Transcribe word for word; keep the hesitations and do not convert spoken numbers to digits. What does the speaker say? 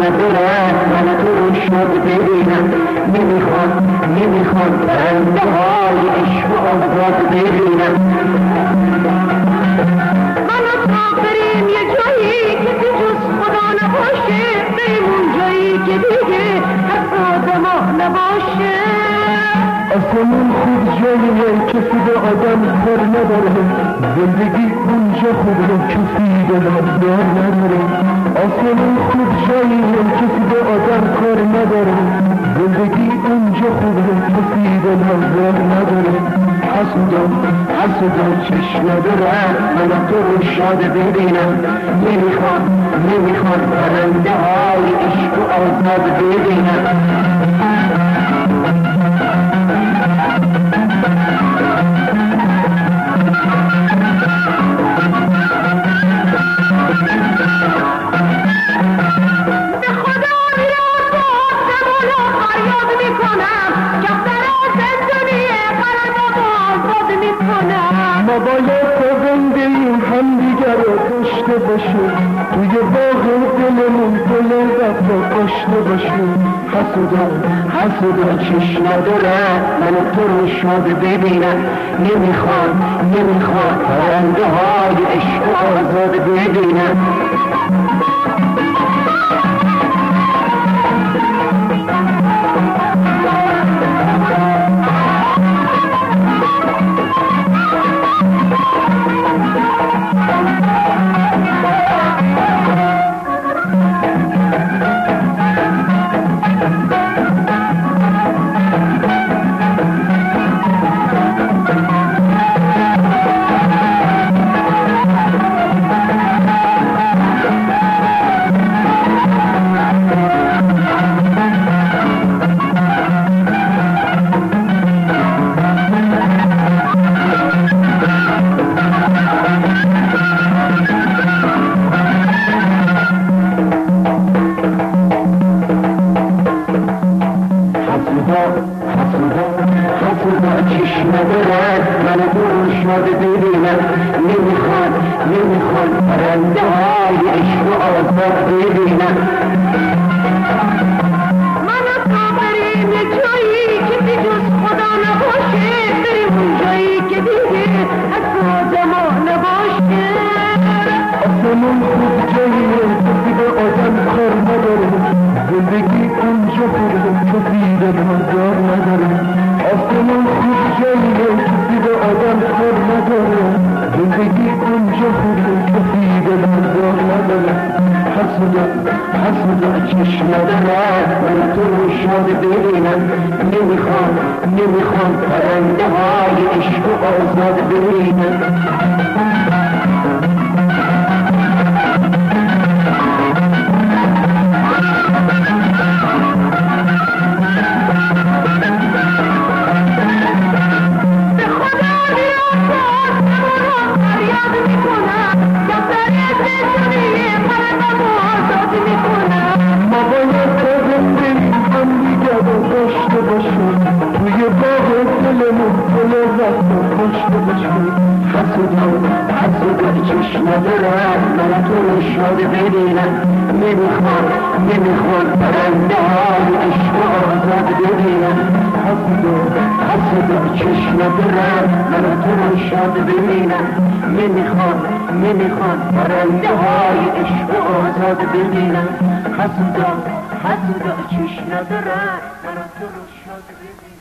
ندارد من تو رو شاد ببینم نمیخواد نمیخواد پرنده های عشق و آزاد ببینم من و تو بریم یه جایی که تو جز خدا نباشه بریم اون جایی که دیگه حساد ما نباشه آسمون خوب جاییه کسی به آدم کار نداره زندگی اونجا خوبه کسی به دار نداره آسمون خوب جاییه کسی به آدم کار نداره زندگی اونجا خوبه کسی به دار نداره حسودا حسودا چشم ندارد من تو رو شاد ببینم نمیخواد نمیخواد پرنده های عشق و آزاد ببینم ما باید تا زنده این هم دیگر رو داشته باشیم توی باغ دلمون دل وفا داشته باشیم حسودا حسودا چشم ندارد من تو رو شاد ببینم نمیخواد نمیخواد پرنده های عشق و آزاد ببینم حسودا چشم ندارد من تو رو شاد ببینم نمیخواد نمیخواد پرنده های عشق و آزاد ببینم من و تو بریم یه جایی که بی جز خدا نباشه بریم اون جایی که دیگه حساد ما نباشه آسمون خوب جاییه کسی به آدم کار نداره زندگی اونجا خوبه کسی به دار نداره آسمون خوب جاییه کسی به آدم کار نداره زندگی اونجا خوبه کسی به دار نداره حسودا حسودا چشم ندارد من تو رو شاد ببینم نمیخواد نمیخواد پرنده های عشق و آزاد ببینم توی باغ دلمون دل وقتا داشته باشیم حسودا حسودا چشم ندارد من تو رو شاد ببینم نمیخواد نمیخواد پرنده های عشق و آزاد ببینم حسودا حسودا چشم ندارد من تو رو شاد ببینم نمیخواد نمیخواد پرنده های عشق و آزاد ببینم حسودا حسودا چشم ندارد من تو رو شاد ببینم